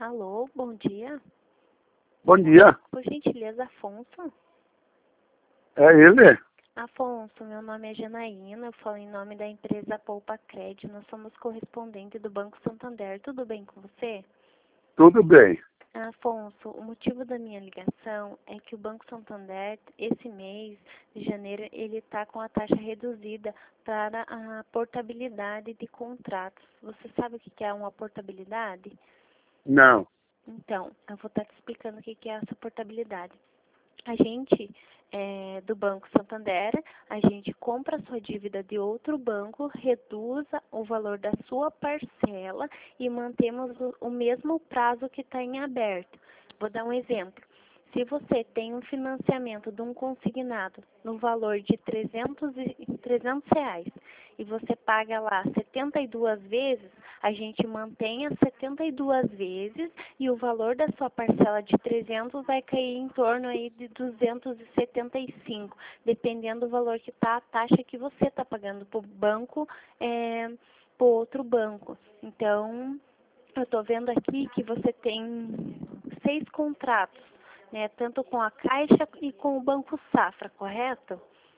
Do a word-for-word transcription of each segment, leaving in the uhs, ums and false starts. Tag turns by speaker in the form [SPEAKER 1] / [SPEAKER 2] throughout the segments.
[SPEAKER 1] Alô, bom dia.
[SPEAKER 2] Bom dia.
[SPEAKER 1] Por gentileza, Afonso?
[SPEAKER 2] É ele?
[SPEAKER 1] Afonso, meu nome é Janaína, eu falo em nome da empresa Poupa Cred. Nós somos correspondente do Banco Santander. Tudo bem com você?
[SPEAKER 2] Tudo bem.
[SPEAKER 1] Afonso, o motivo da minha ligação é que o Banco Santander, esse mês de janeiro, ele está com a taxa reduzida para a portabilidade de contratos. Você sabe o que é uma portabilidade?
[SPEAKER 2] Não.
[SPEAKER 1] Então, eu vou estar te explicando o que é essa portabilidade. A gente, é, do Banco Santander, a gente compra a sua dívida de outro banco, reduz o valor da sua parcela e mantemos o, o mesmo prazo que está em aberto. Vou dar um exemplo. Se você tem um financiamento de um consignado no valor de trezentos reais e você paga lá setenta e duas vezes, a gente mantém as setenta e duas vezes e o valor da sua parcela de trezentos vai cair em torno aí de duzentos e setenta e cinco, dependendo do valor que está a taxa que você está pagando para o banco, é, para outro banco. Então, eu estou vendo aqui que você tem seis contratos, né, tanto com a Caixa e com o Banco Safra, correto?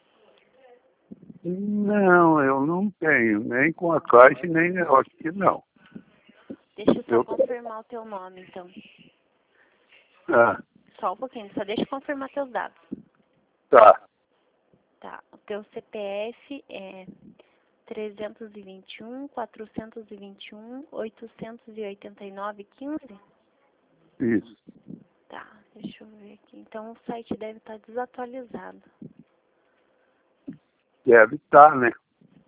[SPEAKER 2] Não, eu não tenho, nem com a Caixa, nem eu acho que não.
[SPEAKER 1] Deixa eu só
[SPEAKER 2] Eu...
[SPEAKER 1] confirmar o teu nome, então.
[SPEAKER 2] Ah,
[SPEAKER 1] Só um pouquinho, só deixa eu confirmar teus dados.
[SPEAKER 2] tá.
[SPEAKER 1] Tá, o teu C P F é trezentos e vinte e um, quatrocentos e vinte e um, oitocentos e oitenta e nove, quinze?
[SPEAKER 2] Isso.
[SPEAKER 1] Tá, deixa eu ver aqui. Então o site deve estar desatualizado.
[SPEAKER 2] Deve estar, né?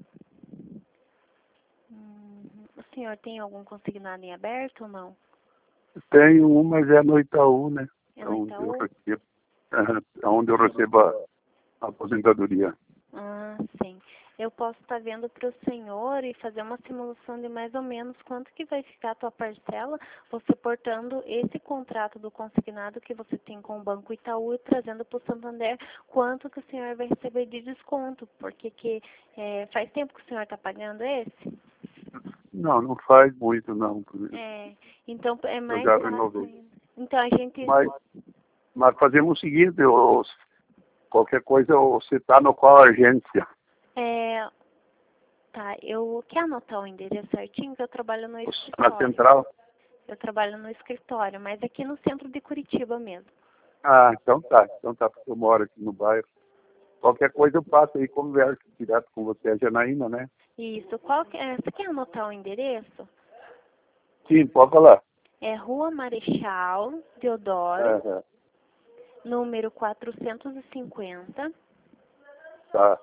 [SPEAKER 1] Hum, o senhor tem algum consignado em aberto ou não?
[SPEAKER 2] Tenho um, mas é no Itaú, né?
[SPEAKER 1] É
[SPEAKER 2] É
[SPEAKER 1] no
[SPEAKER 2] onde eu
[SPEAKER 1] Itaú?
[SPEAKER 2] recebo, é onde eu recebo a a aposentadoria.
[SPEAKER 1] Ah, sim. Eu posso estar vendo para o senhor e fazer uma simulação de mais ou menos quanto que vai ficar a tua parcela, você portando esse contrato do consignado que você tem com o Banco Itaú e trazendo para o Santander, quanto que o senhor vai receber de desconto, porque que, é, faz tempo que o senhor está pagando esse?
[SPEAKER 2] Não, não faz muito, não.
[SPEAKER 1] É, então é
[SPEAKER 2] Eu
[SPEAKER 1] mais
[SPEAKER 2] já
[SPEAKER 1] fácil
[SPEAKER 2] renovei.
[SPEAKER 1] ainda. Então a gente...
[SPEAKER 2] Mas, mas fazemos o seguinte, eu, qualquer coisa, você está no qual agência?
[SPEAKER 1] É, tá, eu quer anotar o endereço certinho, que eu trabalho no
[SPEAKER 2] Na
[SPEAKER 1] escritório.
[SPEAKER 2] central?
[SPEAKER 1] Eu trabalho no escritório, mas aqui no centro de Curitiba mesmo.
[SPEAKER 2] Ah, então tá. Então tá, porque eu moro aqui no bairro. Qualquer coisa eu passo aí e converso direto com você, a Janaína, né?
[SPEAKER 1] Isso. Qual que é? Você quer anotar o endereço?
[SPEAKER 2] Sim, pode falar.
[SPEAKER 1] É Rua Marechal Deodoro,
[SPEAKER 2] Aham,
[SPEAKER 1] número quatrocentos e cinquenta,
[SPEAKER 2] tá,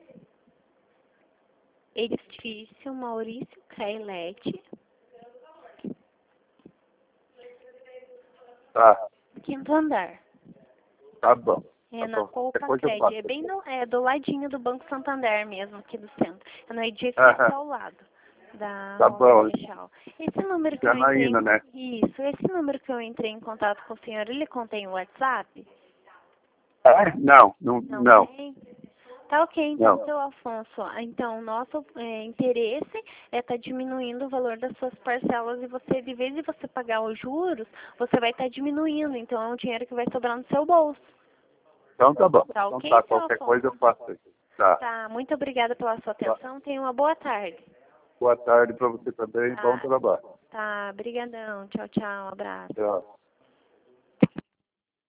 [SPEAKER 1] edifício Maurício Cailete,
[SPEAKER 2] tá,
[SPEAKER 1] quinto andar.
[SPEAKER 2] tá bom.
[SPEAKER 1] É
[SPEAKER 2] Tá
[SPEAKER 1] na
[SPEAKER 2] bom. Qualquer
[SPEAKER 1] Poupa
[SPEAKER 2] coisa eu
[SPEAKER 1] Cred.
[SPEAKER 2] passo.
[SPEAKER 1] É bem no, é do ladinho do Banco Santander mesmo, aqui do centro. É no edifício
[SPEAKER 2] Aham,
[SPEAKER 1] ao lado da
[SPEAKER 2] tá
[SPEAKER 1] Rua
[SPEAKER 2] bom.
[SPEAKER 1] Marechal. Esse número que eu entrei
[SPEAKER 2] Janaína, né?
[SPEAKER 1] em, isso, esse número que eu entrei em contato com o senhor, ele contém o WhatsApp?
[SPEAKER 2] Ah, não, não,
[SPEAKER 1] Não
[SPEAKER 2] não,
[SPEAKER 1] tem? Tá ok, então,
[SPEAKER 2] não.
[SPEAKER 1] seu Afonso. Então, o nosso é, interesse é estar diminuindo o valor das suas parcelas e você, de vez de você pagar os juros, você vai estar diminuindo. Então, é um dinheiro que vai sobrar no seu bolso.
[SPEAKER 2] Então tá bom.
[SPEAKER 1] Tá
[SPEAKER 2] Então
[SPEAKER 1] ok,
[SPEAKER 2] tá,
[SPEAKER 1] seu
[SPEAKER 2] qualquer coisa eu
[SPEAKER 1] Afonso?
[SPEAKER 2] faço aí. Tá.
[SPEAKER 1] Tá, muito obrigada pela sua
[SPEAKER 2] Tá.
[SPEAKER 1] atenção. Tenha uma boa tarde.
[SPEAKER 2] Boa tarde para você também. Bom
[SPEAKER 1] Tá,
[SPEAKER 2] trabalho.
[SPEAKER 1] tá, brigadão. Tchau, tchau, abraço.
[SPEAKER 2] Tchau.